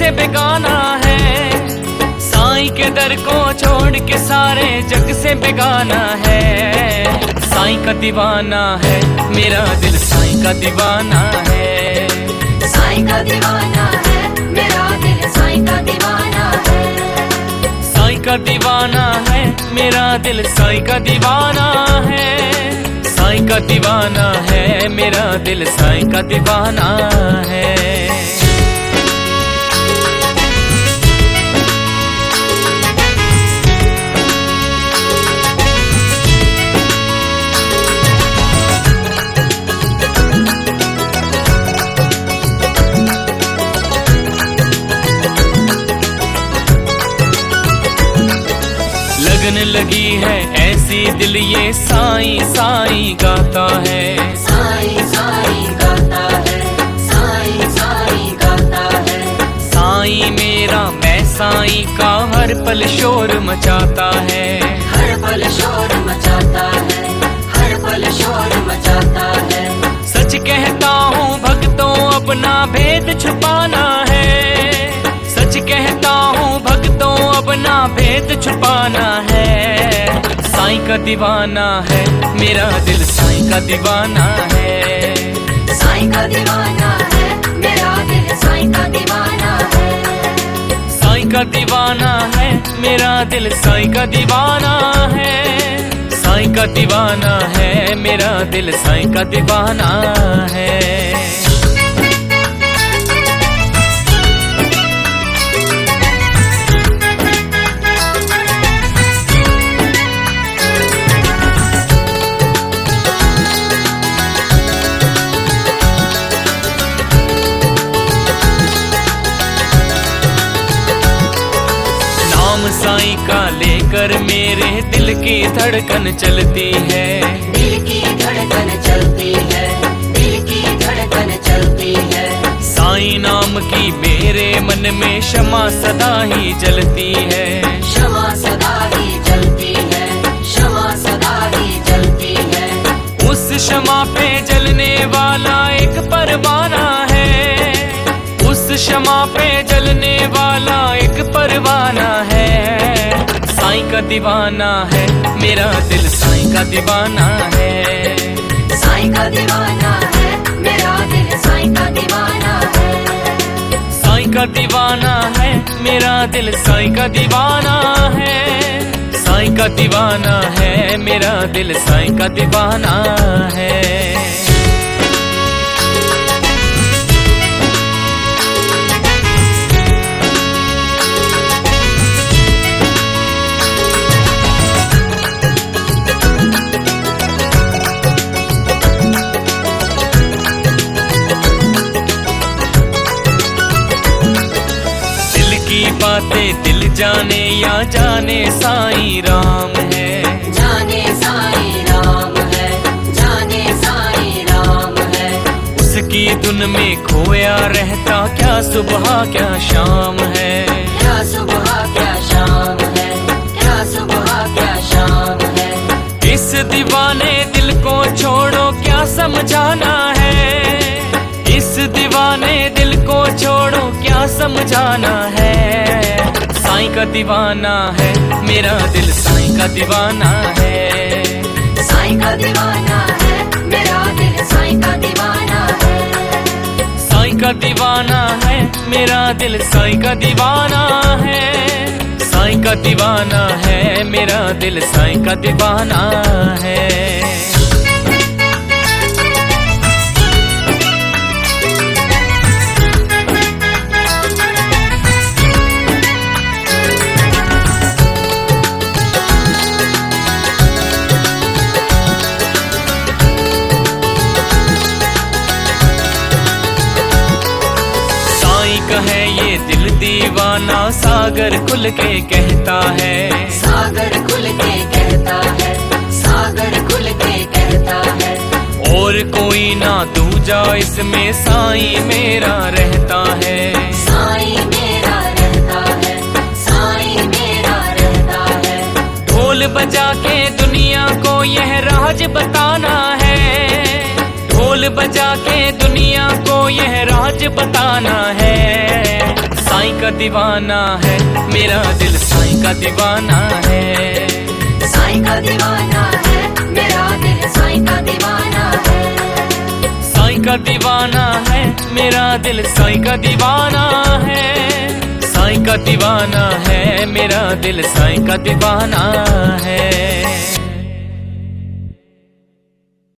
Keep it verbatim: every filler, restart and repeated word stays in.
से बेगाना है। साईं के दर को छोड़ के सारे जग से बेगाना है। साईं का दीवाना है मेरा दिल, साईं का दीवाना है। साईं का दीवाना है मेरा दिल, साईं का दीवाना है। साईं का दीवाना है मेरा दिल, साईं का दीवाना है। साईं का दीवाना है मेरा दिल, साईं का दीवाना है। लगन लगी है ऐसी दिल ये साईं साईं गाता है। साईं साईं गाता है, साईं साईं गाता है। साईं मेरा मैं साईं का हर पल शोर मचाता है। हर पल शोर मचाता है, हर पल शोर मचाता है। सच कहता हूँ भक्तों अपना भेद छुपाना है। सच कहता हूँ भक्तों अपना भेद छुपाना है। साईं का दीवाना है मेरा दिल, साईं का दीवाना है। साईं का दीवाना है मेरा दिल, साईं का दीवाना है। साईं का दीवाना है मेरा दिल, साईं का दीवाना है। साईं का दीवाना है मेरा दिल, साईं का दीवाना है। साईं का लेकर मेरे दिल की धड़कन चलती है। दिल की धड़कन चलती है, दिल की धड़कन चलती है। साईं नाम की मेरे मन में क्षमा सदा ही जलती है। क्षमा सदा ही जलती है, क्षमा सदा ही जलती है। उस क्षमा पे जलने वाला एक परवाना है। उस क्षमा पे जलने वाला एक परवाना है। साईं का दीवाना है मेरा दिल, साईं का दीवाना है। साईं का दीवाना है मेरा दिल, साईं का दीवाना है। साईं का दीवाना है मेरा दिल, साईं का दीवाना है। साईं का दीवाना है मेरा दिल, साईं का दीवाना है। बातें दिल जाने या जाने साईं राम है। जाने साईं राम है, जाने साईं राम है। उसकी धुन में खोया रहता क्या सुबह क्या शाम है। क्या सुबह क्या शाम है, क्या सुबह क्या शाम है। इस दीवाने दिल को छोड़ो क्या समझाना है। इस दीवाने दिल को छोड़ो क्या समझाना है। साईं का दीवाना है मेरा दिल, साईं का दीवाना है। साईं का दीवाना है मेरा दिल, साईं का दीवाना है। साईं का दीवाना है मेरा दिल, साईं का दीवाना है। साईं का दीवाना है मेरा दिल, साईं का दीवाना है। है ये दिल दीवाना, सागर खुल के कहता है। सागर खुल के कहता है, सागर खुल के कहता है। और कोई ना दूजा इसमें साईं मेरा रहता है। साईं मेरा रहता है, साईं मेरा रहता है। ढोल बजा के दुनिया को यह राज बताना है। ढोल बजा के दुनिया को यह राज बताना है। साईं का दीवाना है, मेरा दिल साईं का दीवाना है। साईं का दीवाना है, मेरा दिल साईं का दीवाना है। साईं का दीवाना है, मेरा दिल साईं का दीवाना है। साईं का दीवाना है, मेरा दिल साईं का दीवाना है।